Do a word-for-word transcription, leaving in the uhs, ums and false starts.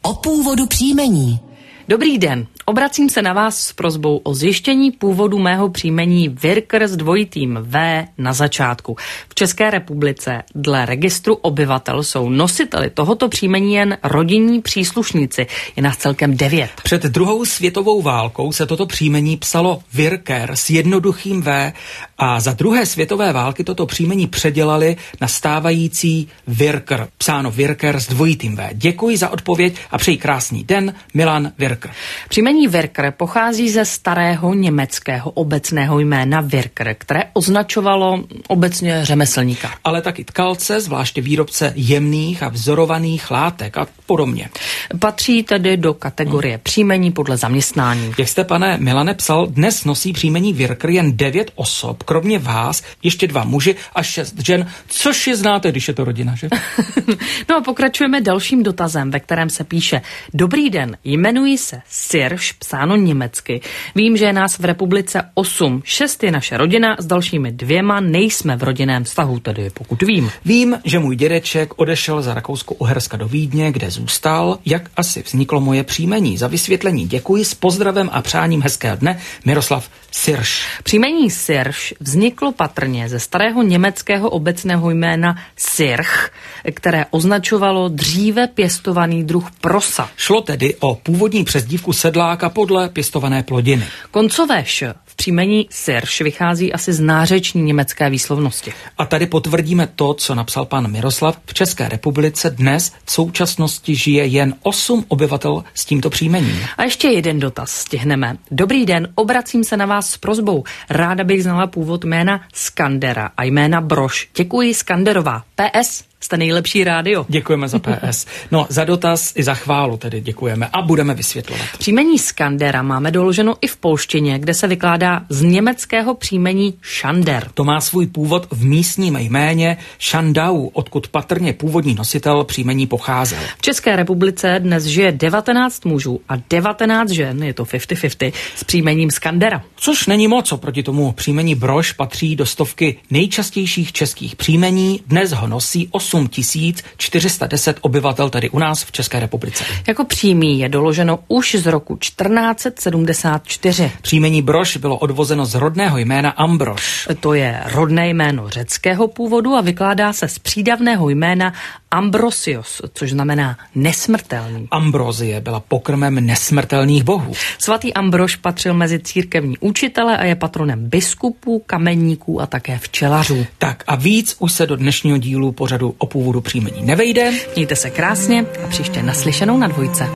O původu příjmení. Dobrý den, obracím se na vás s prosbou o zjištění původu mého příjmení Virkr s dvojitým V na začátku. V České republice dle registru obyvatel jsou nositeli tohoto příjmení jen rodinní příslušníci. Je nás celkem devět. Před druhou světovou válkou se toto příjmení psalo Virker s jednoduchým V a za druhé světové války toto příjmení předělali na stávající Virkr, psáno Virker s dvojitým V. Děkuji za odpověď a přeji krásný den, Milan Virkr. Příjmení Virkr pochází ze starého německého obecného jména Virkr, které označovalo obecně řemeslníka. Ale taky tkalce, zvláště výrobce jemných a vzorovaných látek a podobně. Patří tedy do kategorie příjmení podle zaměstnání. Jak jste, pane Milane, psal, dnes nosí příjmení Virkr jen devět osob, kromě vás ještě dva muži a šest žen, což je znáte, když je to rodina, že? No a pokračujeme dalším dotazem, ve kterém se píše: Dobrý den, jmenuji se Sirš, psáno německy. Vím, že je nás v republice osm. Šest je naše rodina, s dalšími dvěma nejsme v rodinném vztahu, tedy pokud vím. Vím, že můj dědeček odešel za Rakousko-Uherska do Vídně, kde zůstal. Jak asi vzniklo moje příjmení? Za vysvětlení děkuji, s pozdravem a přáním hezkého dne, Miroslav Sirš. Příjmení Sirš vzniklo patrně ze starého německého obecného jména Sirch, které označovalo dříve pěstovaný druh prosa. Šlo tedy o původní přezdívku sedláka podle pěstované plodiny. Koncové š v příjmení Sirš vychází asi z nářeční německé výslovnosti. A tady potvrdíme to, co napsal pan Miroslav. V České republice dnes v současnosti žije jen osm obyvatel s tímto příjmením. A ještě jeden dotaz stihneme. Dobrý den, obracím se na vás s prosbou. Ráda bych znala původ jména Skandera a jména Brož. Děkuji, Skanderová. P S. Jste nejlepší rádio. Děkujeme za P S. No, za dotaz i za chválu tedy děkujeme a budeme vysvětlovat. Příjmení Skandera máme doloženo i v polštině, kde se vykládá z německého příjmení Šander. To má svůj původ v místním jméně Šandau, odkud patrně původní nositel příjmení pocházel. V České republice dnes žije devatenáct mužů a devatenáct žen, je to padesát na padesát, s příjmením Skandera. Což není moc, oproti tomu příjmení Brož patří do stovky nejčastějších českých příjmení. Dnes ho nosí osm tisíc čtyři sta deset obyvatel tady u nás v České republice. Jako příjmí je doloženo už z roku čtrnáct set sedmdesát čtyři. Příjmení Brož bylo odvozeno z rodného jména Ambrož. To je rodné jméno řeckého původu a vykládá se z přídavného jména Ambrosios, což znamená nesmrtelný. Ambrozie byla pokrmem nesmrtelných bohů. Svatý Ambrož patřil mezi církevní učitele a je patronem biskupů, kamenníků a také včelařů. Tak a víc už se do dnešního dílu pořadu o původu příjmení nevejde. Mějte se krásně a příště naslyšenou na Dvojce.